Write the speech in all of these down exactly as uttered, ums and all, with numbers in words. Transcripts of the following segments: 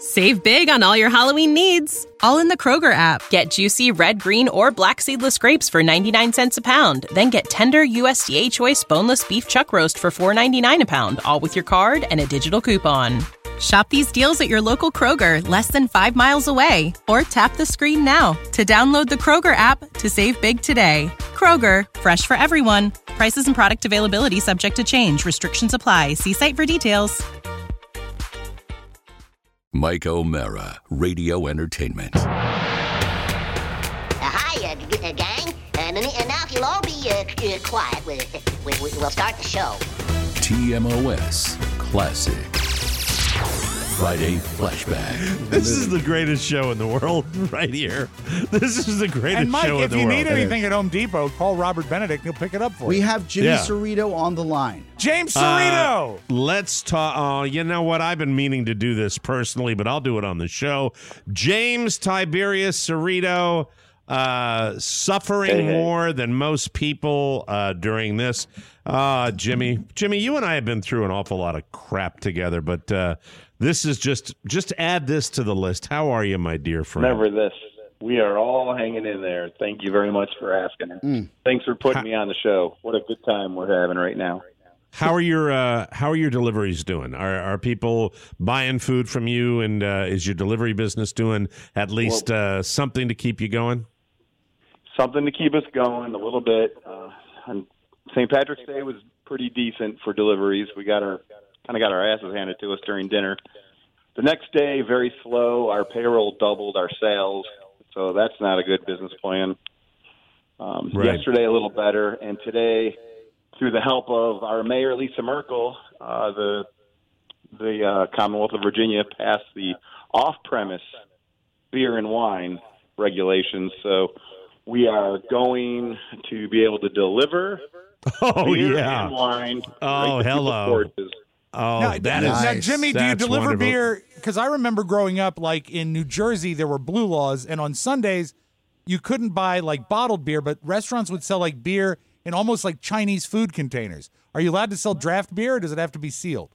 Save big on all your Halloween needs, all in the Kroger app. Get juicy red, green, or black seedless grapes for ninety-nine cents a pound. Then get tender U S D A Choice boneless beef chuck roast for four ninety-nine a pound, all with your card and a digital coupon. Shop these deals at your local Kroger, less than five miles away. Or tap the screen now to download the Kroger app to save big today. Kroger, fresh for everyone. Prices and product availability subject to change. Restrictions apply. See site for details. Mike O'Mara, Radio Entertainment. Uh, hi, uh, g- uh, gang. Uh, and, and now if you'll all be uh, c- uh, quiet, we, we, we, we'll start the show. T M O S Classic. Friday Flashback. This is the greatest show in the world right here. This is the greatest And Mike, show in if the you world. need anything at Home Depot, call Robert Benedict. He'll pick it up for We you. have Jimmy Yeah. Cerrito on the line. James Cerrito. Uh, let's talk. Oh, you know what? I've been meaning to do this personally, but I'll do it on the show. James Tiberius Cerrito, uh, suffering Hey, hey. more than most people uh, during this. Uh, Jimmy, Jimmy, you and I have been through an awful lot of crap together, but uh, this is just just add this to the list. How are you, my dear friend? Never this. We are all hanging in there. Thank you very much for asking. Mm. Thanks for putting me on the show. What a good time we're having right now. How are your uh, How are your deliveries doing? Are are people buying food from you, and uh, is your delivery business doing at least uh, something to keep you going? Something to keep us going a little bit. Uh, and Saint Patrick's Day was pretty decent for deliveries. We got our kind of got our asses handed to us during dinner. The next day, very slow. Our payroll doubled our sales, so that's not a good business plan. Um, Right. Yesterday, a little better, and today, through the help of our mayor, Lisa Merkel, uh, the the uh, Commonwealth of Virginia passed the off-premise beer and wine regulations. So we are going to be able to deliver Oh beer yeah. and wine. Oh, right to people's hello. porches. Oh, now, that now, is now, nice. Jimmy, do you That's deliver wonderful. beer? Because I remember growing up, like in New Jersey, there were blue laws, and on Sundays, you couldn't buy like bottled beer, but restaurants would sell like beer in almost like Chinese food containers. Are you allowed to sell draft beer, or does it have to be sealed?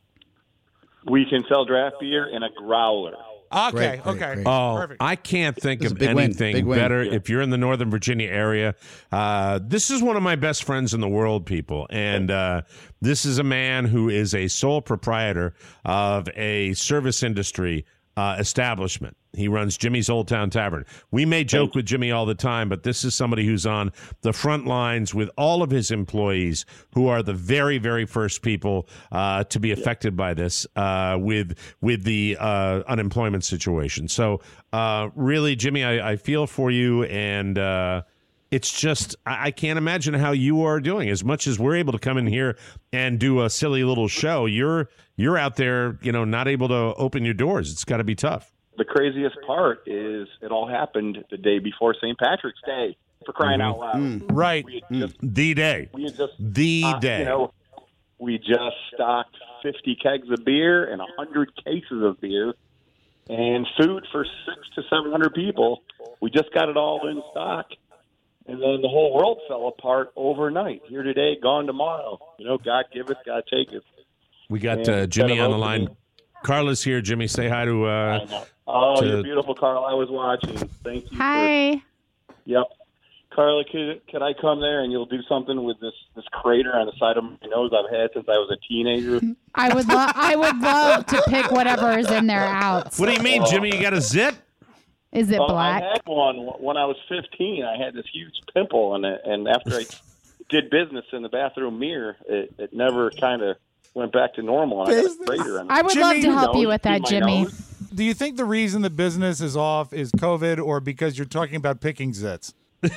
We can sell draft beer in a growler. Okay, Great, great, okay. great. Oh, Perfect. I can't think This is of a big win, anything big win. better. If you're in the Northern Virginia area, uh, this is one of my best friends in the world, people. And uh, this is a man who is a sole proprietor of a service industry uh, establishment. He runs Jimmy's Old Town Tavern. We may joke with Jimmy all the time, but this is somebody who's on the front lines with all of his employees who are the very, very first people uh, to be affected by this uh, with with the uh, unemployment situation. So uh, really, Jimmy, I, I feel for you, and uh, it's just I, I can't imagine how you are doing. As much as we're able to come in here and do a silly little show, you're you're out there, you know, not able to open your doors. It's got to be tough. The craziest part is it all happened the day before Saint Patrick's Day, for crying Mhm. out loud. Mm. Right. We had just, The day. we had just The uh, day. You know, we just stocked fifty kegs of beer and one hundred cases of beer and food for six to seven hundred people. We just got it all in stock, and then the whole world fell apart overnight. Here today, gone tomorrow. You know, God give it, God take it. We got And uh, Jimmy instead on of the line. opening- Carla's here. Jimmy, say hi to. Uh, Oh, to- you're beautiful, Carla. I was watching. Thank you. For, Hi. yep. Carla, could could I come there and you'll do something with this, this crater on the side of my nose I've had since I was a teenager? I would love I would love to pick whatever is in there out. what do you mean, Jimmy? You got a zit? Is it Well, black? I had one when I was fifteen. I had this huge pimple, and it, and after I did business in the bathroom mirror, it, it never kind of went back to normal. And I got a crater on it. I would Jimmy, love to you help you nose, with that, see my Jimmy. nose? Do you think the reason the business is off is COVID, or because you're talking about picking zits?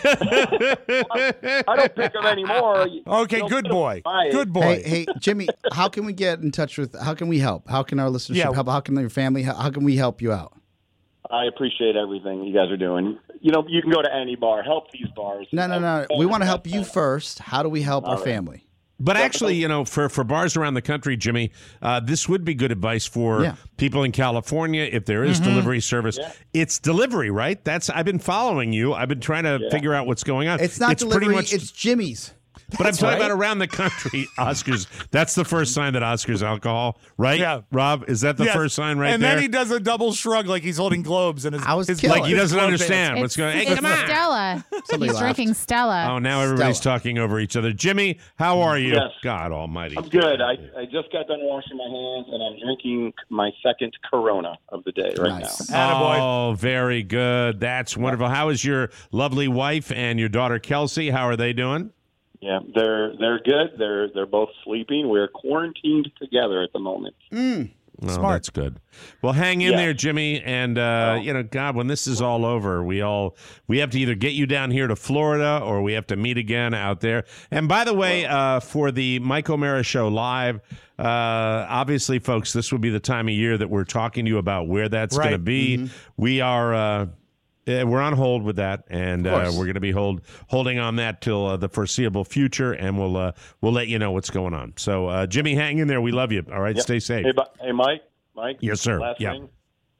I don't pick them anymore. You- Okay, you good know, boy. buy it. Good boy. Hey, hey, Jimmy, how can we get in touch with, how can we help? How can our listenership Yeah. help? How can your family, how, how can we help you out? I appreciate everything you guys are doing. You know, you can go to any bar. Help these bars. No, no, no. We want to help you first. How do we help our family? But actually, you know, for, for bars around the country, Jimmy, uh, this would be good advice for Yeah. people in California if there is delivery service. Yeah. It's delivery, right? That's I've been following you. I've been trying to Yeah. figure out what's going on. It's not pretty delivery, much, it's Jimmy's. But I'm talking about around the country. Oscar's. That's the first sign that Oscar's alcohol, right? Yeah. Rob, is that the Yes. first sign right and there? then he does a double shrug like he's holding globes and his, I was his killing like he it. doesn't globe understand pants. what's going on. Hey, It's come on. Stella. Somebody He's laughed. drinking Stella. Oh, now everybody's Stella. talking over each other. Jimmy, how are you? Yes. God almighty. I'm good. I, I just got done washing my hands, and I'm drinking my second Corona of the day right Nice. now. Attaboy. Oh, very good. That's wonderful. How is your lovely wife and your daughter Kelsey? How are they doing? Yeah, they're they're good. They're they're both sleeping. We're quarantined together at the moment. Oh, Smart. that's good. Well, hang in Yeah. there, Jimmy. And, uh, Oh. you know, God, when this is all over, we all, we have to either get you down here to Florida or we have to meet again out there. And by the way, uh, for the Mike O'Mara Show Live, uh, obviously, folks, this would be the time of year that we're talking to you about where that's Right. going to be. We are, uh, Uh, we're on hold with that, and uh, course. we're going to be hold holding on that till uh, the foreseeable future, and we'll uh, we'll let you know what's going on. So, uh, Jimmy, hang in there. We love you. All right, Yep. stay safe. Hey, Bu- hey, Mike. Mike. Yes, sir. Last Yeah. thing.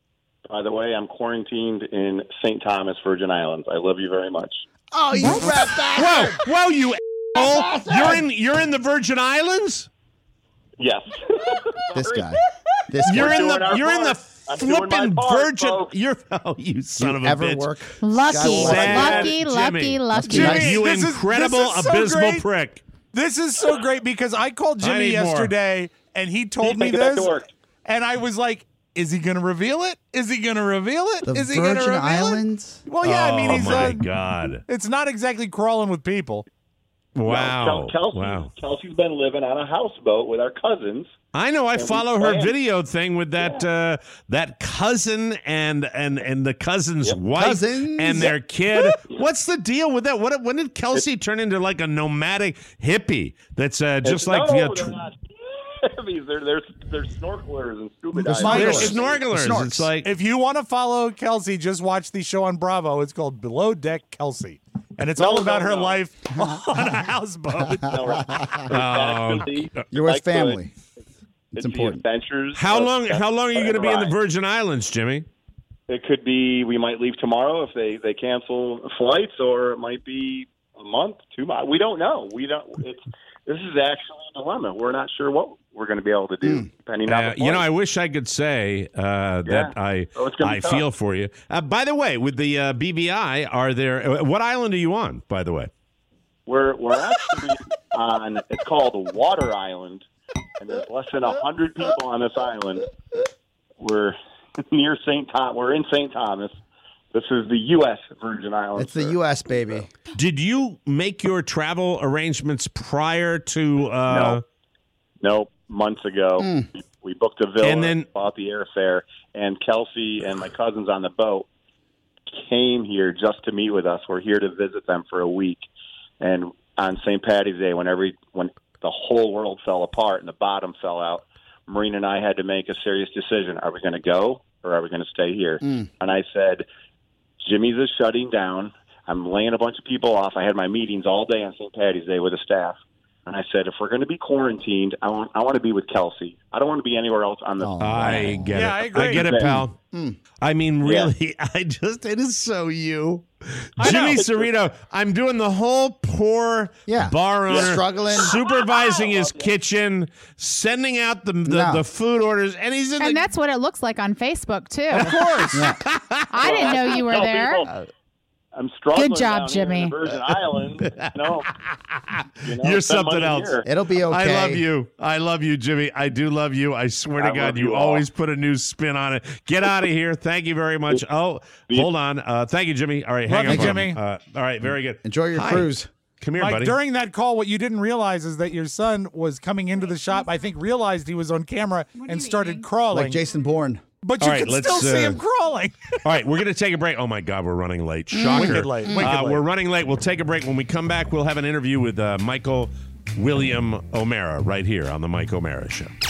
By the way, I'm quarantined in Saint Thomas, Virgin Islands. I love you very much. Oh, you rat bastard! Whoa, whoa, you asshole! You're in you're in the Virgin Islands. Yes. This guy. This guy. You're in doing the our you're in the part. I'm doing my flipping part, Virgin. folks. You're oh, you son you of a ever bitch. work? Lucky, Sad lucky, Jimmy. lucky, lucky. Jimmy, You This is- incredible this is so abysmal great. prick. This is so great because I called I Jimmy need more. yesterday and he told He's me making that this, work. and I was like, "Is he going to reveal it? Is he going to reveal it? The Is he going to Virgin reveal Islands? it?" Well, yeah, I mean, oh he's my uh, God! it's not exactly crawling with people. Wow! Kel- Kelsey, Wow! Kelsey's been living on a houseboat with our cousins. I know. I And we follow her planned- video thing with that uh, that cousin and and and the cousin's Yep. wife Cousins. and their kid. What's the deal with that? What when did Kelsey turn into like a nomadic hippie? That's uh, just It's- like no, you know, they're tr- not hippies. They're, they're, they're snorkelers and scuba They're divers. they're Snorkelers. snorkelers. Snorks. It's like If you want to follow Kelsey, just watch the show on Bravo. It's called Below Deck Kelsey, and it's No, all about no, her no. life on a houseboat. No, right. Oh, Actually, You're with like the- family. It's important. The adventures. how of- long? How long are you going to be in the ride. Virgin Islands, Jimmy? It could be we might leave tomorrow if they, they cancel flights, or it might be a month, two months. We don't know. We don't. It's this is actually a dilemma. We're not sure what we're going to be able to do, depending on Uh, the you know, I flight. wish I could say uh, that I Oh, it's gonna be I tough. feel for you. Uh, by the way, with the uh, B B I, are there? Uh, what island are you on? By the way, We're we're actually on. It's called Water Island, and there's less than a hundred people on this island. We're near Saint Tom. We're in Saint Thomas. This is the U S Virgin Islands. It's the U S, baby. did you make your travel arrangements prior to? Uh, No. Nope, months ago. We, we booked a villa, And then- bought the airfare, and Kelsey and my cousins on the boat came here just to meet with us. We're here to visit them for a week. And on Saint Patty's Day, when every when the whole world fell apart and the bottom fell out, Maureen and I had to make a serious decision. Are we going to go or are we going to stay here? And I said, Jimmy's is shutting down. I'm laying a bunch of people off. I had my meetings all day on Saint Patty's Day with the staff. And I said, if we're going to be quarantined, I want I want to be with Kelsey. I don't want to be anywhere else on this. Oh. I get Yeah, it. I agree. get it, pal. I mean, really, Yeah. I just, it is so you. I know. Jimmy Cerrito, I'm doing the whole poor Yeah. bar owner, Struggling. supervising his kitchen, sending out the the, No. the food orders, and he's in And the. that's what it looks like on Facebook, too. Of course. Yeah. I didn't know you were Tell there. people, I'm struggling. Good job, down here in Jimmy. the Virgin Islands. No, you know, You're spend something money else. here. It'll be okay. I love you. I love you, Jimmy. I do love you. I swear to I God, love you you all. always put a new spin on it. Get out of here. Thank you very much. Oh, hold on. Uh, thank you, Jimmy. All right, hang Love on. you, for a Jimmy. moment. Uh, all right, very good. Enjoy your Hi. cruise. Come here, Mike, buddy. during that call, what you didn't realize is that your son was coming into the shop. I think realized he was on camera and started crawling. Like Jason Bourne. but you All right, could let's, still see uh, him crawling. All right, we're going to take a break. Oh, my God, we're running late. Shocker. Wicked late, wicked uh, late. We're running late. We'll take a break. When we come back, we'll have an interview with uh, Michael William O'Mara right here on the Mike O'Mara Show.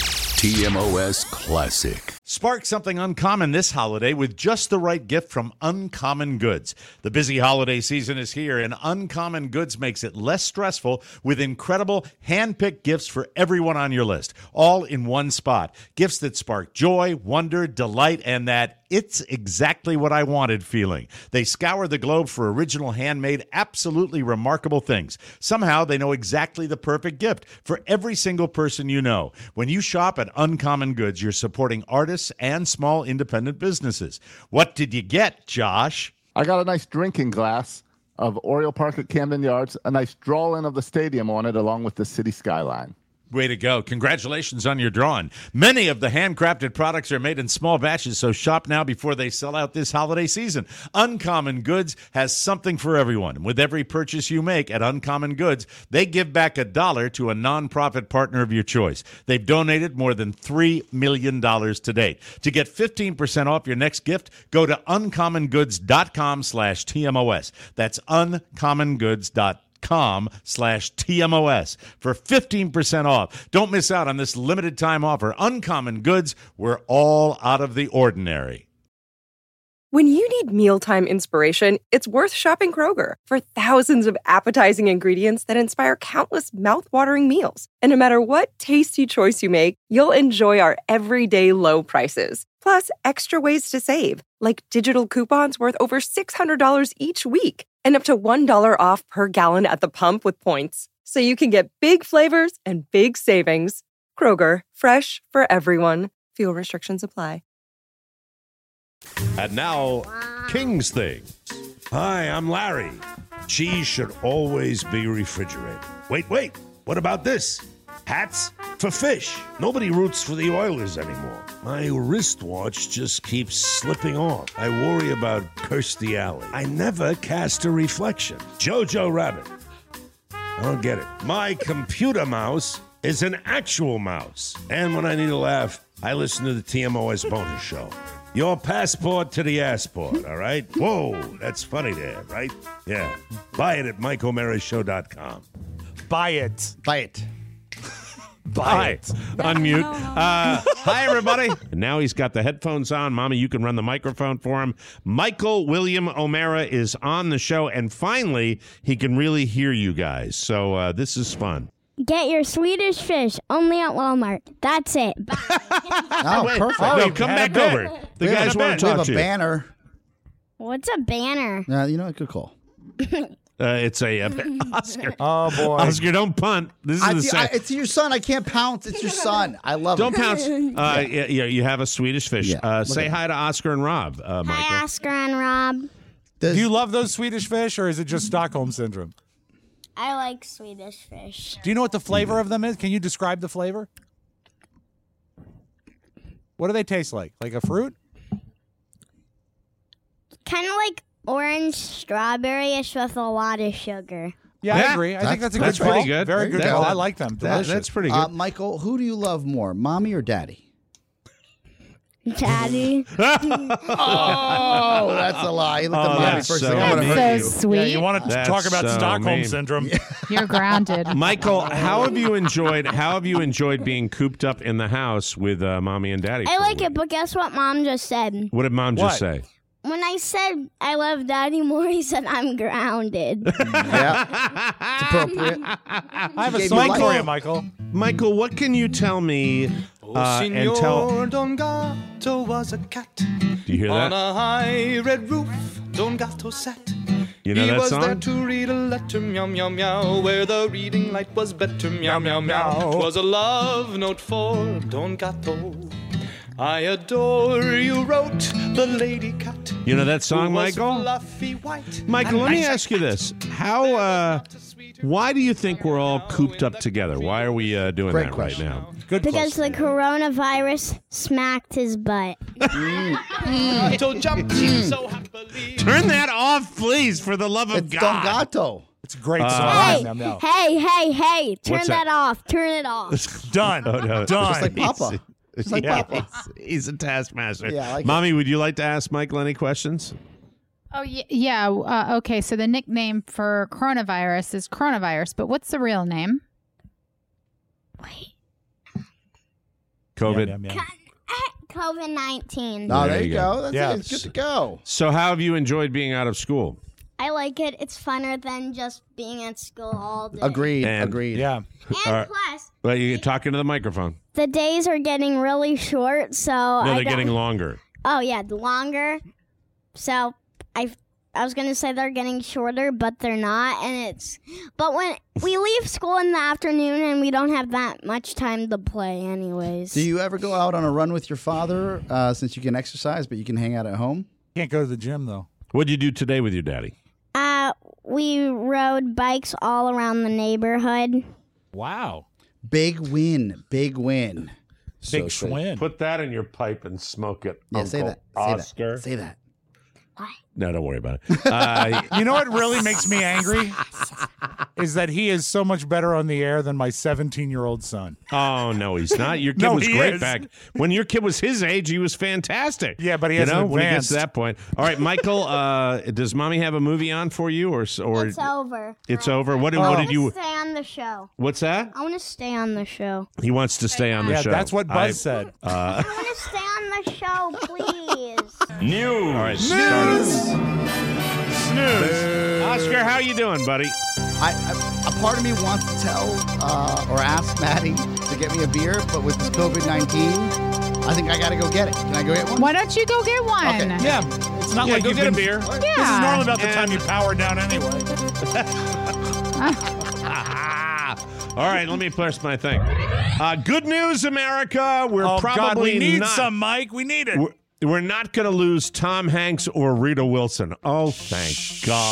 T M O S Classic. Spark something uncommon this holiday with just the right gift from Uncommon Goods. The busy holiday season is here, and Uncommon Goods makes it less stressful with incredible hand-picked gifts for everyone on your list, all in one spot. Gifts that spark joy, wonder, delight, and that it's exactly what I wanted feeling. They scour the globe for original handmade, absolutely remarkable things. Somehow they know exactly the perfect gift for every single person you know. When you shop at Uncommon Goods, you're supporting artists and small independent businesses. What did you get, Josh? I got a nice drinking glass of Oriole Park at Camden Yards, a nice draw-in of the stadium on it, along with the city skyline. Way to go. Congratulations on your drawing. Many of the handcrafted products are made in small batches, so shop now before they sell out this holiday season. Uncommon Goods has something for everyone. With every purchase you make at Uncommon Goods, they give back a dollar to a nonprofit partner of your choice. They've donated more than three million dollars to date. To get fifteen percent off your next gift, go to uncommongoods.com slash TMOS. That's uncommongoods.com. com slash TMOS for fifteen percent off. Don't miss out on this limited time offer. Uncommon Goods, we're all out of the ordinary. When you need mealtime inspiration, it's worth shopping Kroger for thousands of appetizing ingredients that inspire countless mouthwatering meals. And no matter what tasty choice you make, you'll enjoy our everyday low prices. Plus, extra ways to save, like digital coupons worth over six hundred dollars each week and up to one dollar off per gallon at the pump with points. So you can get big flavors and big savings. Kroger, fresh for everyone. Fuel restrictions apply. And now, King's Things. Hi, I'm Larry. Cheese should always be refrigerated. Wait, wait. What about this? Hats for fish. Nobody roots for the Oilers anymore. My wristwatch just keeps slipping off. I worry about Kirstie Alley. I never cast a reflection. Jojo Rabbit. I don't get it. My computer mouse is an actual mouse. And when I need a laugh, I listen to the T M O S bonus show. Your passport to the assport, all right? Whoa, that's funny there, right? Yeah. Buy it at mike o'mara show dot com. Buy it. Buy it. Buy it. Unmute. Uh, hi, everybody. And now he's got the headphones on. Mommy, you can run the microphone for him. Michael William O'Mara is on the show, and finally, he can really hear you guys. So uh, this is fun. Get your Swedish fish only at Walmart. That's it. Bye. Oh, Wait, perfect. No, Oh, come had back a bit. over. The We have guys a want bit. to We talk have to a you. banner. What's a banner? Uh, you know, good call. Uh, it's a, a Oscar. Oh, boy. Oscar, don't punt. This is I, the I, same. it's your son. I can't pounce. It's your son. I love Don't it. pounce. Uh, yeah. yeah, you have a Swedish fish. Yeah, uh, look say at hi to Oscar and Rob, uh, Michael. Hi, Oscar and Rob. Does- Do you love those Swedish fish, or is it just Stockholm Syndrome? I like Swedish fish. Do you know what the flavor of them is? Can you describe the flavor? What do they taste like? Like a fruit? Kind of like orange strawberry-ish with a lot of sugar. Yeah, Yeah, I agree. I think that's a that's good pretty call. good. Very good That- call. that- I like them. that- Delicious. that's pretty good. Uh, Michael, who do you love more, mommy or daddy? Daddy. Oh, that's a lie. You looked Oh, at mommy that's first. so thing. I'm gonna mean. hurt So you. sweet. Yeah, you want to That's talk about so Stockholm mean. Syndrome. You're grounded. Michael, how have you enjoyed? How have you enjoyed being cooped up in the house with uh, mommy and daddy? I for a like week? it, but guess what Mom just said? What did mom just What? say? When I said I love Daddy more, he said I'm grounded. Yeah, it's appropriate. I have a Gave song me for life. you, Michael. Michael, what can you tell me uh, and tell? Don Gato was a cat. Do you hear On that? a high red roof, Don Gato sat. You know he that was song? there to read a letter, meow, meow, meow, where the reading light was better, meow, meow, meow. 'Twas a love note for Don Gato. I adore you, wrote the lady cat. You know that song, who was Michael? fluffy white Michael, and let me nice ask you this: How, uh, why do you think we're all cooped up together? Why are we uh, doing Great that question. right now? Good Because the coronavirus smacked his butt. Gato jumped so happily. Turn that off, please, for the love of It's Don God. Gato. It's a great Uh, song. Hey, Meow, meow. hey, hey, hey, turn What's that? that? off. Turn it off. Done. Oh, no. Done. Just like Papa. Just like Yeah, Papa. he's, he's a taskmaster. Yeah, I like it. Mommy, would you like to ask Michael any questions? Oh, yeah. yeah uh, okay, so the nickname for coronavirus is coronavirus, but what's the real name? Wait. COVID. Yum, yum, yum. COVID nineteen. Oh, There there you you go. go. That's Yeah. it. It's good to go. So how have you enjoyed being out of school? I like it. It's funner than just being at school all day. Agreed. And- Agreed. Yeah. And All right. plus, Well, you're talking to the microphone. the days are getting really short, so No, I they're don't- getting longer. Oh yeah, longer. So I I was gonna say they're getting shorter, but they're not, and it's. But when we leave school in the afternoon, and we don't have that much time to play, anyways. Do you ever go out on a run with your father uh, since you can exercise, but you can hang out at home? Can't go to the gym though. What'd you do today with your daddy? Uh, we rode bikes all around the neighborhood. Wow. Big win. Big win. Big So Schwinn. Put that in your pipe and smoke it. Yeah, Uncle say that. Say Oscar. that. Say that. No, don't worry about it. Uh, You know what really makes me angry? Is that he is so much better on the air than my seventeen-year-old son. oh no, he's not. Your kid No, was he great is. back when your kid was his age. He was fantastic. Yeah, but he you hasn't know when he gets to advanced. that point. All right, Michael. Uh, does mommy have a movie on for you, or or It's over. it's over? What, Oh. what I did want you? to stay on the show. What's that? I want to stay on the show. He wants to stay on the Yeah, show. that's what Buzz I- said. Uh, I want to stay on the show, please. News. All right, start. Snooze. Oscar, how you doing, buddy? I, I, a part of me wants to tell uh, or ask Maddie to get me a beer, but with this COVID nineteen, I think I got to go get it. Can I go get one? Why don't you go get one? Okay. Yeah, it's not Yeah, like go you've get a been- beer. This is Yeah. normally about the And- time you power down anyway. All right, let me press my thing. Uh, good news, America. We're Oh probably God, we need not. some, Mike. We need it. We're, we're not going to lose Tom Hanks or Rita Wilson. Oh, thank God.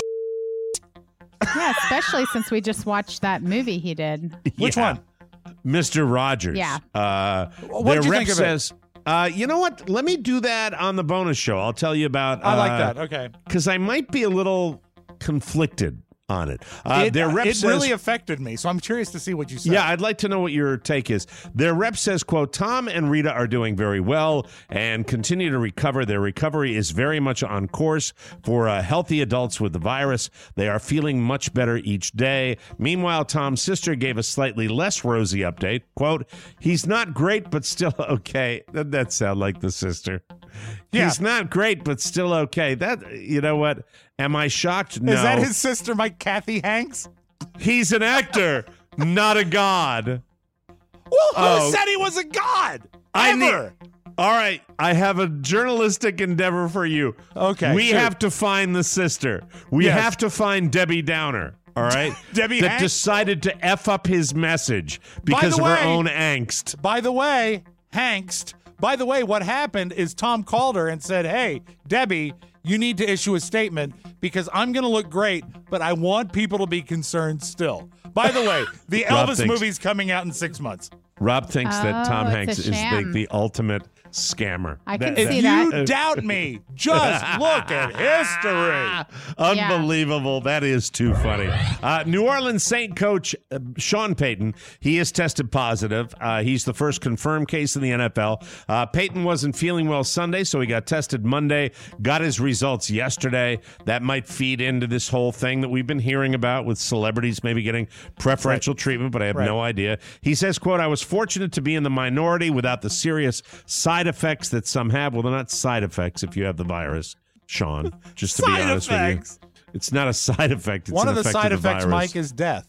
Yeah, especially since we just watched that movie he did. Which Yeah. one? Mister Rogers. Yeah. Uh, What'd their you rep think of it? says, uh, you know what? Let me do that on the bonus show. I'll tell you about. I like uh, that. Okay. Because I might be a little conflicted on it. Uh, it their rep it says, really affected me, so I'm curious to see what you said. Yeah, I'd like to know what your take is. Their rep says, quote, Tom and Rita are doing very well and continue to recover. Their recovery is very much on course for uh, healthy adults with the virus. They are feeling much better each day. Meanwhile, Tom's sister gave a slightly less rosy update. Quote, he's not great, but still okay. Doesn't that sound like the sister? Yeah. He's not great, but still okay. That, you know what? Am I shocked? No. Is that his sister, Mike Kathy Hanks? He's an actor, not a god. Well, who Oh. said he was a god? I Ever? need- All right, I have a journalistic endeavor for you. Okay, We shoot. have to find the sister. We Yes. have to find Debbie Downer. All right, Debbie that Hanks? decided to f up his message because the of her way- own angst. By the way, Hanks, by the way, what happened is Tom called her and said, hey, Debbie, you need to issue a statement because I'm going to look great, but I want people to be concerned still. By the way, the Rob Elvis thinks- movie's coming out in six months. Rob thinks that Oh, Tom it's a Hanks is the, sham. the ultimate scammer. I can That- see If that. you doubt me, just look at history. Unbelievable. That is too funny. Uh, New Orleans Saint coach uh, Sean Payton, he is tested positive. Uh, he's the first confirmed case in the N F L. Uh, Payton wasn't feeling well Sunday, so he got tested Monday, got his results yesterday. That might feed into this whole thing that we've been hearing about with celebrities maybe getting preferential treatment, but I have Right. no idea. He says, quote, I was fortunate to be in the minority without the serious side effects that some have. Well, they're not side effects if you have the virus, Sean, just to be Side honest effects. with you. It's not a side effect. It's One an of the effect side of the effects, virus. Mike, is death.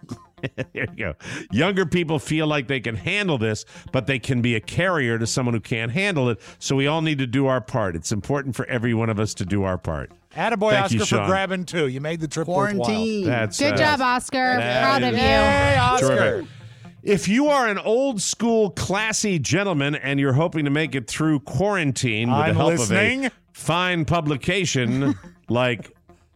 There you go. Younger people feel like they can handle this, but they can be a carrier to someone who can't handle it. So we all need to do our part. It's important for every one of us to do our part. Attaboy, Thank Oscar, you, for Sean. grabbing two. You made the trip worthwhile. Quarantine. That's Good uh, job, Oscar. that Proud is- of you. Yay, Oscar. Terrific. If you are an old school, classy gentleman and you're hoping to make it through quarantine with I'm the help listening. of a fine publication like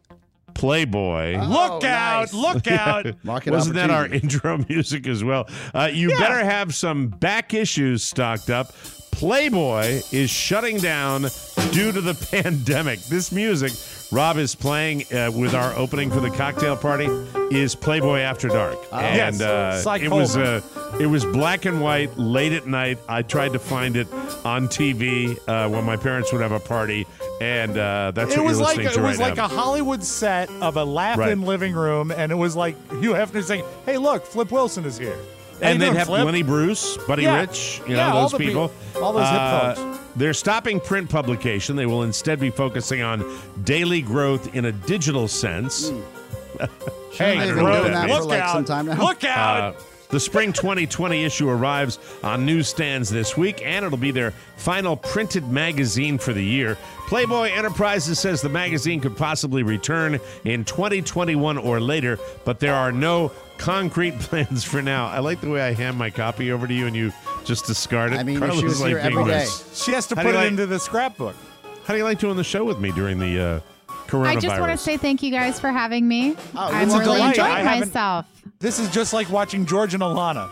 Playboy. Look Oh, out! nice. Look out! Market Wasn't that our opportunity. intro music as well? Uh, you better have some back issues stocked up. Playboy is shutting down due to the pandemic. This music Rob is playing uh, with our opening for the cocktail party is Playboy After Dark. and Yes. uh, Cy it was Coleman. uh, it was black and white late at night. I tried to find it on T V uh, when my parents would have a party, and uh, that's It what was you're like listening it to was right like now. a Hollywood set of a laugh-in Right. living room, and it was like Hugh Hefner saying, "Hey, look, Flip Wilson is here." And they'd doing, have Flip? Lenny Bruce, Buddy Yeah. Rich, you Yeah, know, all those the people. pe- all those hip Uh, folks. They're stopping print publication. They will instead be focusing on daily growth in a digital sense. Hey, I they've don't been know doing that. that for like some time now. Look out! Uh, the spring twenty twenty issue arrives on newsstands this week, and it'll be their final printed magazine for the year. Playboy Enterprises says the magazine could possibly return in twenty twenty-one or later, but there are no concrete plans for now. I like the way I hand my copy over to you and you just discard it. I mean, if Carla's she was like here being every day. nice. She has to How put do it you like- into the scrapbook. How do you like doing the show with me during the uh, coronavirus? I just want to say thank you guys for having me. I'm it's a really delight. enjoying I haven't- myself. This is just like watching George and Alana.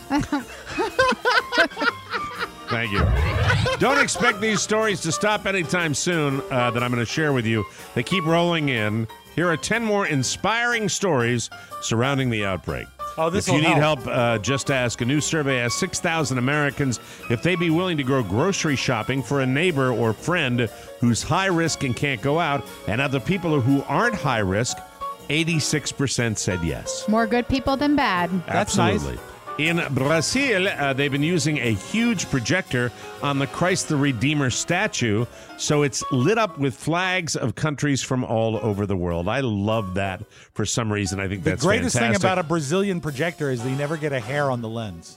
Thank you. Don't expect these stories to stop anytime soon uh, that I'm going to share with you. They keep rolling in. Here are ten more inspiring stories surrounding the outbreak. Oh, this If you will need help. help, uh, just ask. A new survey asked six thousand Americans if they'd be willing to go grocery shopping for a neighbor or friend who's high risk and can't go out. And of the people who aren't high risk, eighty-six percent said yes. More good people than bad. That's nice. Absolutely. In Brazil, uh, they've been using a huge projector on the Christ the Redeemer statue, so it's lit up with flags of countries from all over the world. I love that for some reason. I think The that's greatest fantastic. thing about a Brazilian projector is that you never get a hair on the lens.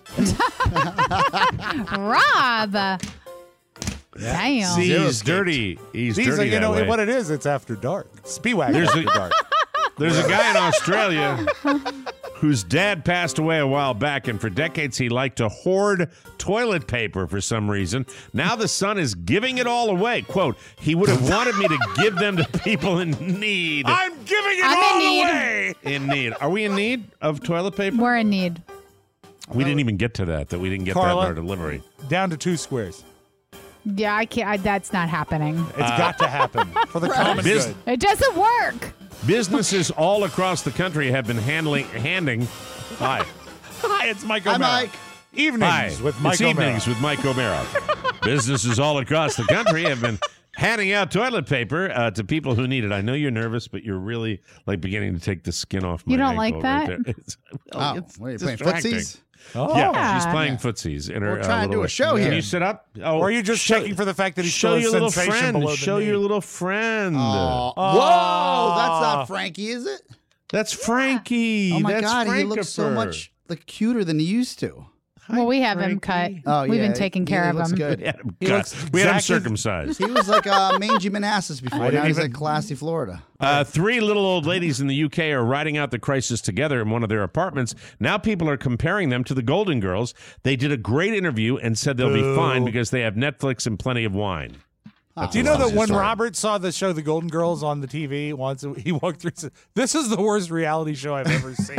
Rob. Damn. See, he's dirty. He's These dirty are, you that know way. what it is. It's after dark. Speedwagon There's after a- dark. There's a guy in Australia whose dad passed away a while back, and for decades he liked to hoard toilet paper for some reason. Now the son is giving it all away. Quote, he would have wanted me to give them to people in need. I'm giving it I'm all in need. away. In need. Are we in need of toilet paper? We're in need. We didn't even get to that, that we didn't get Carla? that in our delivery. Down to two squares. Yeah, I can't. I, that's not happening. It's got to happen for the common Biz- good. It doesn't work. Businesses all across the country have been handling, handing, hi. Hi, it's Mike Hi, O'Mara. Mike. Evenings Hi, with Mike it's O'Mara. Evenings with Mike O'Mara. Businesses all across the country have been handing out toilet paper uh, to people who need it. I know you're nervous, but you're really like beginning to take the skin off my You don't ankle like right that? there. It's, well, Oh, it's what are you playing? distracting. Footsies? Oh. Yeah, she's playing Yeah. footsies. In her, We're uh, trying to do little- a show Can here. you sit up? Oh, Or are you just show- checking for the fact that he's show still a your little sensation friend. below the Show knee? your little friend. Oh. Oh. Whoa, that's not Frankie, is it? That's Frankie. Oh my That's God, he looks so Frankifer. much like cuter than he used to. Well, we have him cut. Frankie. Oh, We've yeah, been taking he- care he of looks him. good. We had him, He cut. looks we had him exactly- circumcised. He was like uh, mangy Manassas before. I Now didn't he's even- like classy Florida. Uh, three little old ladies in the U K are riding out the crisis together in one of their apartments. Now people are comparing them to the Golden Girls. They did a great interview and said they'll be Boo. fine because they have Netflix and plenty of wine. Do you know that when Sorry. Robert saw the show The Golden Girls on the T V once, he walked through and said, "This is the worst reality show I've ever seen."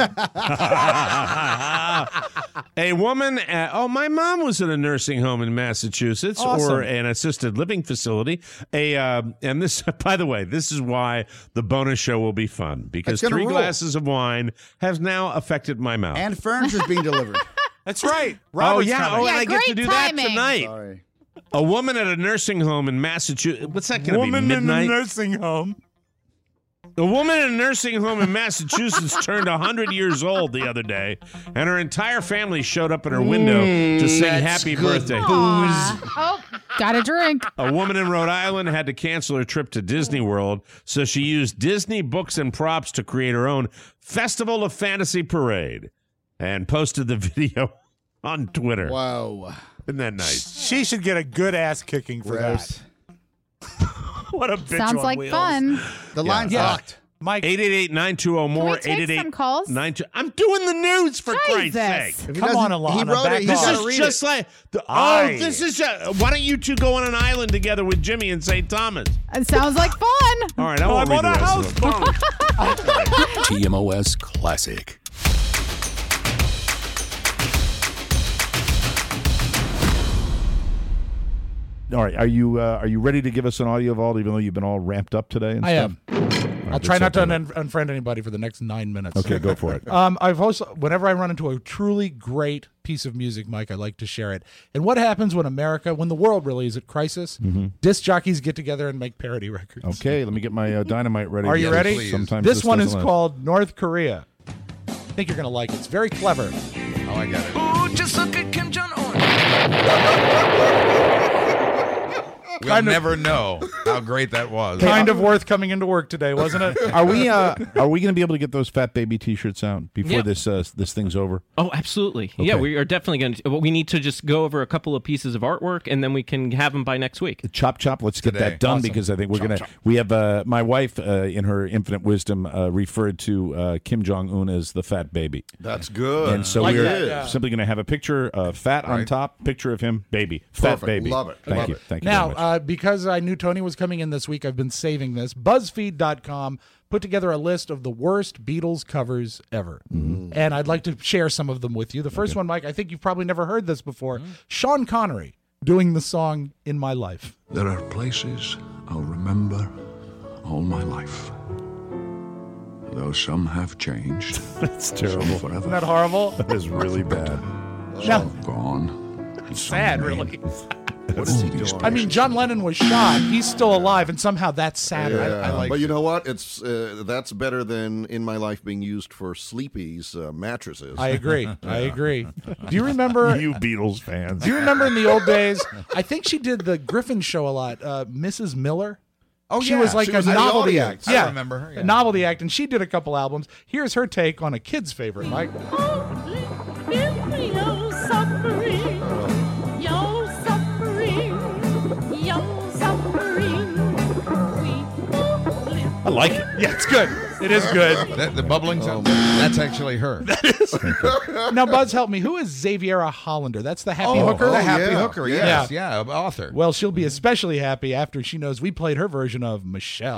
A woman, at, oh, my mom was in a nursing home in Massachusetts Awesome. or an assisted living facility. A uh, and this, by the way, this is why the bonus show will be fun because It's gonna three rule. glasses of wine has now affected my mouth. And furniture's being delivered. That's right. oh Robert's yeah, coming. oh, and Yeah, I get to great do timing. that tonight. Sorry. A woman at a nursing home in Massachusetts. What's that going to be? Woman in the Midnight. nursing home. A woman in a nursing home in Massachusetts turned one hundred years old the other day, and her entire family showed up at her window to sing happy birthday. Aw. Oh, got a drink. A woman in Rhode Island had to cancel her trip to Disney World, so she used Disney books and props to create her own Festival of Fantasy Parade and posted the video on Twitter. Whoa. Isn't that nice? She should get a good ass kicking for Gross. that. What a bitch Sounds on like wheels. fun. The line's Yeah. locked. Mike, eight eight eight, nine two zero, Can more we take some calls? nine two I'm doing the news for Christ's Jesus. sake. If he come on, doesn't- he Alana. wrote it, back he's This off. gotta is read just it. like the, oh, Aye. this is uh, why don't you two go on an island together with Jimmy in Saint Thomas? It sounds like fun. All right, I won't I'm read on the a rest of house them. T M O S Classic. All right, are you uh, are you ready to give us an audio vault, even though you've been all ramped up today? And I stuff? am. I'll try not to un- unfriend anybody for the next nine minutes. Okay, go for it. Um, I've also, whenever I run into a truly great piece of music, Mike, I like to share it. And what happens when America, when the world really is at crisis? Mhm. Disc jockeys get together and make parody records. Okay, let me get my uh, dynamite ready. Are you because ready? Sometimes this, one is doesn't last. called North Korea. I think you're going to like it. It's very clever. Oh, I got it. Just look at Kim Jong Un. We'll Kind of- never know how great that was. Kind of worth coming into work today, wasn't it? Are we uh, are we going to be able to get those Fat Baby T-shirts out before Yeah. this uh, this thing's over? Oh, absolutely. Okay. Yeah, we are definitely going to. We need to just go over a couple of pieces of artwork, and then we can have them by next week. Chop chop. Let's get Today. that done Awesome. because I think we're Chop, gonna. chop. We have uh, my wife, uh, in her infinite wisdom, uh, referred to uh, Kim Jong Un as the fat baby. That's good. And so Like we're that, yeah. simply going to have a picture of fat on Right. top, picture of him, baby, fat Perfect. baby. Love it. Thank Love you. it. Thank you. Now, very much. uh, because I knew Tony was coming in this week, I've been saving this. BuzzFeed dot com put together a list of the worst Beatles covers ever. Mm-hmm. And I'd like to share some of them with you. The first one, Mike, I think you've probably never heard this before. Mm-hmm. Sean Connery doing the song In My Life. There are places I'll remember all my life. Though some have changed. That's some terrible. forever. Isn't that horrible? That is really bad. Some Now- have gone. and some Sad, remain. really. What is he doing? I mean, John Lennon was shot. He's still alive, and somehow that's sadder. Yeah, but you know what? It's uh, that's better than In My Life being used for Sleepy's uh, mattresses. I agree. I agree. Do you remember you Beatles fans? Do you remember in the old days? I think she did the Griffin show a lot. Uh, Missus Miller. Oh, she yeah. was like She a was in the novelty audience. act. I Yeah, remember her, yeah. a novelty act, and she did a couple albums. Here's her take on a kid's favorite, Mike. I like it. Yeah, it's good. It is good. That, the bubbling sound. That's actually her. Now, Buzz, help me. Who is Xaviera Hollander? That's the happy Oh, hooker. the happy hooker. Yes, yeah, author. Well, she'll be especially happy after she knows we played her version of Michelle.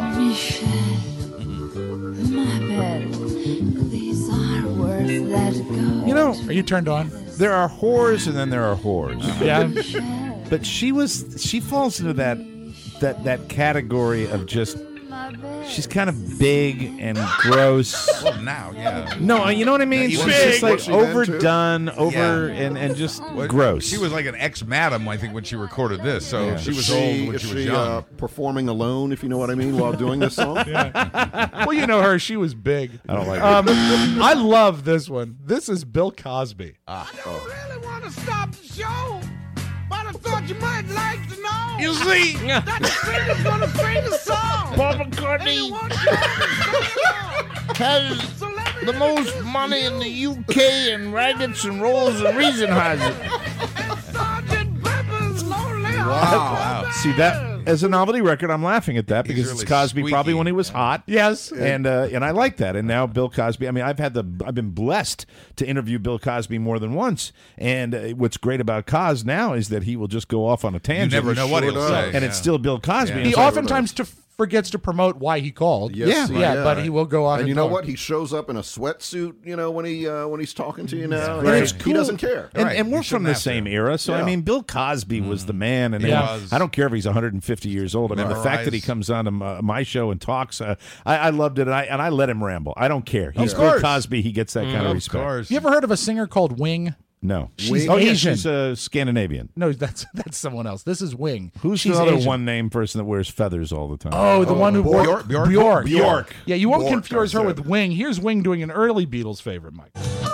These are worth that gold. You know, are you turned on? There are whores and then there are whores. Yeah. But she was she falls into that that that category of just she's kind of big and gross. Well, now, yeah. No, you know what I mean? Yeah, She's big. just like What's she then, too? overdone, over Yeah. and, and just Well, gross. She was like an ex-madam, I think, when she recorded this. So Yeah. she Is was she- old when is she was she, young. uh, performing alone, if you know what I mean, while doing this song. Well, you know her. She was big. I don't like um, I love this one. This is Bill Cosby. Ah. really want to stop the show, but I thought you might like to know. You see? that the singer's gonna sing a song. Paul McCartney has the most money in the U K and Raggets and Rolls and Riesenhausen. Sergeant Pepper's Lonely Wow. See that as a novelty record, I'm laughing at that because really it's Cosby squeaky. probably when he was hot. Yes, and uh, and I like that. And now Bill Cosby. I mean, I've had the I've been blessed to interview Bill Cosby more than once. And uh, what's great about Cos now is that he will just go off on a tangent. never know what Sure he'll does. say, and it's yeah. still Bill Cosby. Yeah. And He it's like- oftentimes to forgets to promote why he called. Yes, yeah, yeah, but he will go on. And and you know talk. what? He shows up in a sweatsuit. You know when he uh, when he's talking to you now. And it's He cool. doesn't care. And, Right. and we're You from shouldn't the have to. same era, so I Yeah. mean, Bill Cosby was the man, and He then- was. I don't care if he's one hundred fifty years old. I mean, the fact that he Memorize. comes on to my, my show and talks, uh, I, I loved it, and I and I let him ramble. I don't care. He's Of Bill course. Cosby. He gets that kind of Of respect. course. You ever heard of a singer called Wing? No, She's oh yeah, Asian. she's uh, Scandinavian. No, that's that's someone else. This is Wing. Who's She's the other Asian. one name person that wears feathers all the time? Oh, the one who wore Bjork? Bjork? Bjork. Bjork. Yeah, you won't Bjork, confuse I her said. with Wing. Here's Wing doing an early Beatles favorite, Mike.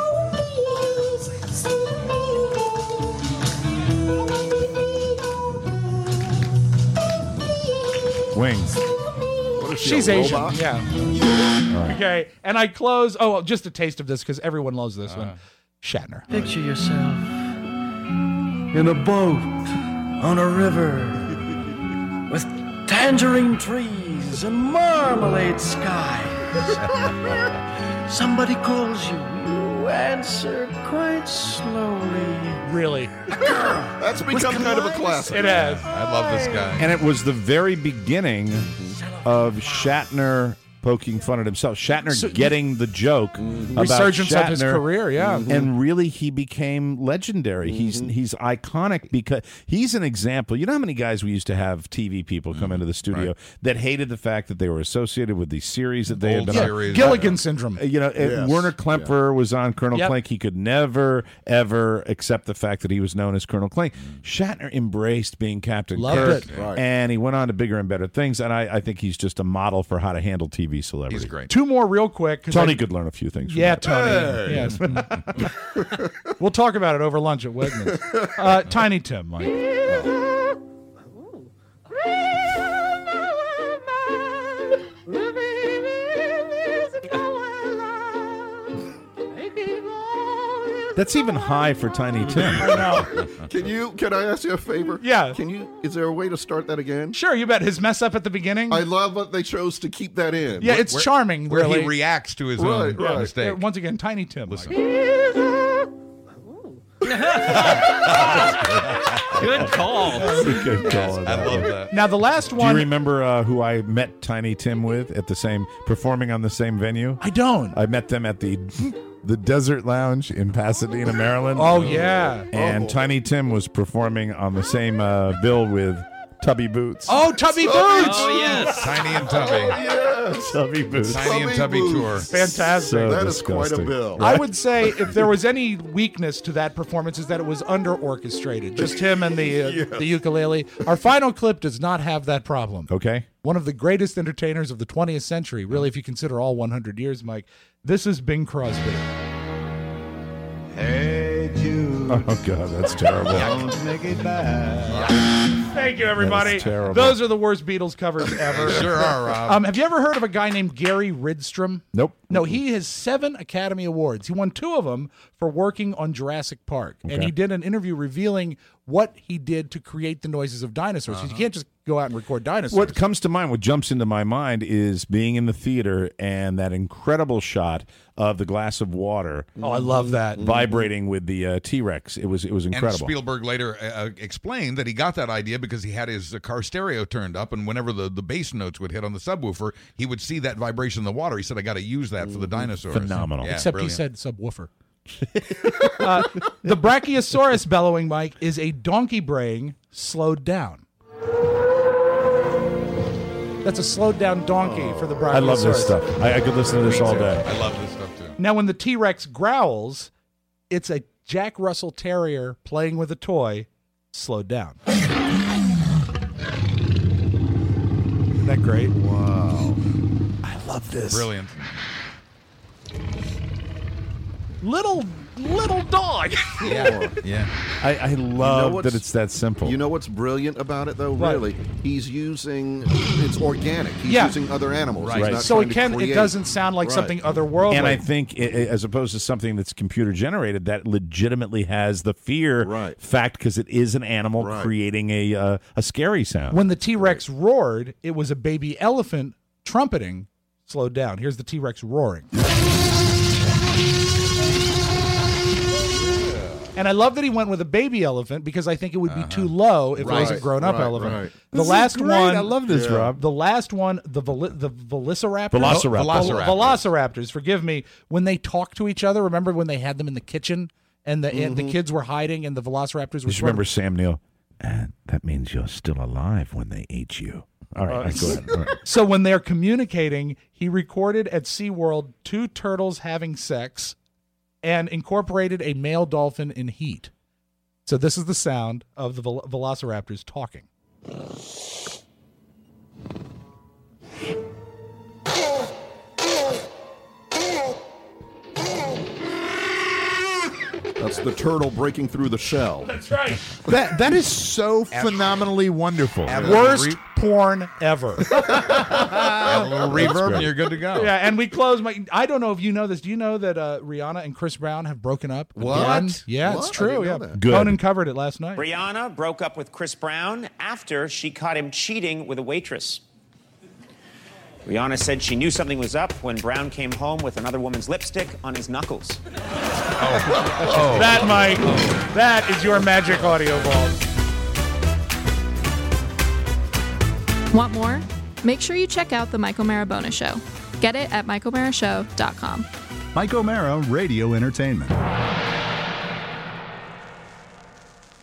Wings. What is she, She's a Asian. robot? Yeah. Okay, and I close. Oh, well, just a taste of this because everyone loves this one. Shatner. Picture yourself in a boat on a river with tangerine trees and marmalade skies. Somebody calls you. You answer quite slowly. Really? That's become kind of a classic. It has. I love this guy. And it was the very beginning of Shatner poking fun at himself. Shatner So- getting the joke about Resurgence of his Shatner, career, yeah. and really he became legendary. He's he's iconic because he's an example. You know how many guys we used to have T V people come into the studio Right. that hated the fact that they were associated with these series that they Old had been on. series. Gilligan syndrome. Uh, You know, uh, Yes. Werner Klemperer was on Colonel Yep. Klink. He could never, ever accept the fact that he was known as Colonel Klink. Shatner embraced being Captain Loved Kirk, it. Right. and he went on to bigger and better things. And I, I think he's just a model for how to handle T V. V celebrity. He's great. Two more real quick. 'cause Tony I- could learn a few things. From Yeah, that. Tony. Yes. We'll talk about it over lunch at Wegmans. Uh, Tiny Tim, Mike. That's even high for Tiny Tim. I know. Can you? Can I ask you a favor? Yeah. Can you? Is there a way to start that again? Sure, you bet. His mess up at the beginning. I love that they chose to keep that in. Yeah, it's Where- charming. Where really. he reacts to his Right, own right. mistake. Uh, Once again, Tiny Tim. Mike. Good call. That's a good call. on I that love one. that. Now the last Do one. you remember uh, who I met Tiny Tim with at the same performing on the same venue? I don't. I met them at the the Desert Lounge in Pasadena, Maryland. Oh yeah. And Oh. Tiny Tim was performing on the same uh, bill with Tubby Boots. Oh, Tubby Boots. Oh, yes. Tiny and Tubby. Yes. Tubby Boots. Tiny and Tubby Tubby Boots. tour. Fantastic. So That is quite a disgusting. bill. I would say if there was any weakness to that performance is that it was under orchestrated. Just him and the uh, Yes. the ukulele. Our final clip does not have that problem. Okay. One of the greatest entertainers of the twentieth century, really, if you consider all one hundred years, Mike. This is Bing Crosby. Hey, Jude. Oh God, that's terrible. Don't make it bad. Thank you, everybody. That's terrible. Those are the worst Beatles covers ever. Sure are, Rob. Um, have you ever heard of a guy named Gary Ridstrom? Nope. No, he has seven Academy Awards. He won two of them for working on Jurassic Park. And Okay. he did an interview revealing what he did to create the noises of dinosaurs. 'Cause You can't just go out and record dinosaurs. What comes to mind, what jumps into my mind, is being in the theater and that incredible shot of the glass of water. Oh, I love that. Vibrating with the uh, T-Rex. It was it was And incredible. Spielberg later uh, explained that he got that idea because he had his uh, car stereo turned up, and whenever the, the bass notes would hit on the subwoofer, he would see that vibration in the water. He said, I got to use that for the dinosaurs. Phenomenal. Yeah, Except brilliant. he said subwoofer. uh, the Brachiosaurus bellowing, Mike, is a donkey braying slowed down. That's a slowed down donkey for the Brachiosaurus. I love this stuff. I, I could listen to this all day. I love this stuff too. Now, when the T-Rex growls, it's a Jack Russell Terrier playing with a toy slowed down. Isn't that great? Wow. I love this. Brilliant. Little, little dog. Yeah, yeah. I, I love what's- that it's that simple. You know what's brilliant about it, though? What? Really, he's using it's organic. He's Yeah. using other animals. He's Right. not So trying it to can. It create- doesn't sound like Right. something otherworldly. And I think, i- i- as opposed to something that's computer generated, that legitimately has the fear Right. fact because it is an animal Right. creating a uh, a scary sound. when the T-Rex roared, it was a baby elephant trumpeting slowed down. Here's the T-Rex roaring. And I love that he went with a baby elephant because I think it would be too low if it was a Right, grown-up right, elephant. right. The This is last great. one, I love this, Yeah. Rob. the last one, the Veli- the Velociraptors. Velociraptor. Velociraptor. Velociraptors. Forgive me. When they talk to each other, remember when they had them in the kitchen and the and the kids were hiding and the Velociraptors were. Just remember Sam Neill. And that means you're still alive when they ate you. All right, all right, go ahead. All right. So when they're communicating, he recorded at SeaWorld two turtles having sex and incorporated a male dolphin in heat. So this is the sound of the vel- Velociraptors talking. That's the turtle breaking through the shell. That's right. That that is so phenomenally wonderful. Worst porn ever. Add a little reverb and you're good to go. Yeah, and we close my. I don't know if you know this. Do you know that uh, Rihanna and Chris Brown have broken up? What? again? Yeah, What? it's I true. didn't know Yeah, that. Good. Conan covered it last night. Rihanna broke up with Chris Brown after she caught him cheating with a waitress. Rihanna said she knew something was up when Brown came home with another woman's lipstick on his knuckles. Oh. That, Mike, that is your magic audio vault. Want more? Make sure you check out The Mike O'Mara Bonus Show. Get it at mike o'mara show dot com. Mike O'Mara Radio Entertainment.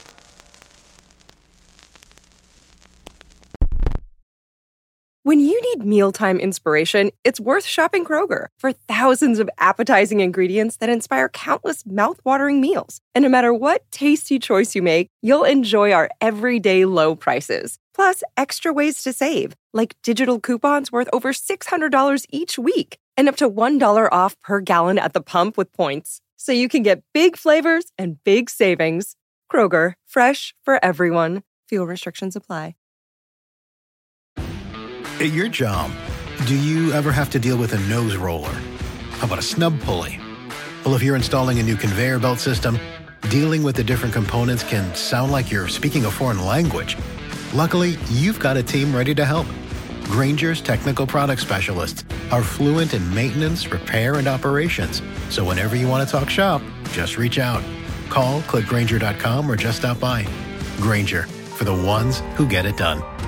When you need need mealtime inspiration, it's worth shopping Kroger for thousands of appetizing ingredients that inspire countless mouth-watering meals. And no matter what tasty choice you make, you'll enjoy our everyday low prices. Plus, extra ways to save, like digital coupons worth over six hundred dollars each week and up to one dollar off per gallon at the pump with points. So you can get big flavors and big savings. Kroger, fresh for everyone. Fuel restrictions apply. At your job, do you ever have to deal with a nose roller? How about a snub pulley? Well, if you're installing a new conveyor belt system, dealing with the different components can sound like you're speaking a foreign language. Luckily, you've got a team ready to help. Grainger's technical product specialists are fluent in maintenance, repair, and operations. So whenever you want to talk shop, just reach out. Call, click Grainger dot com, or just stop by. Grainger, for the ones who get it done.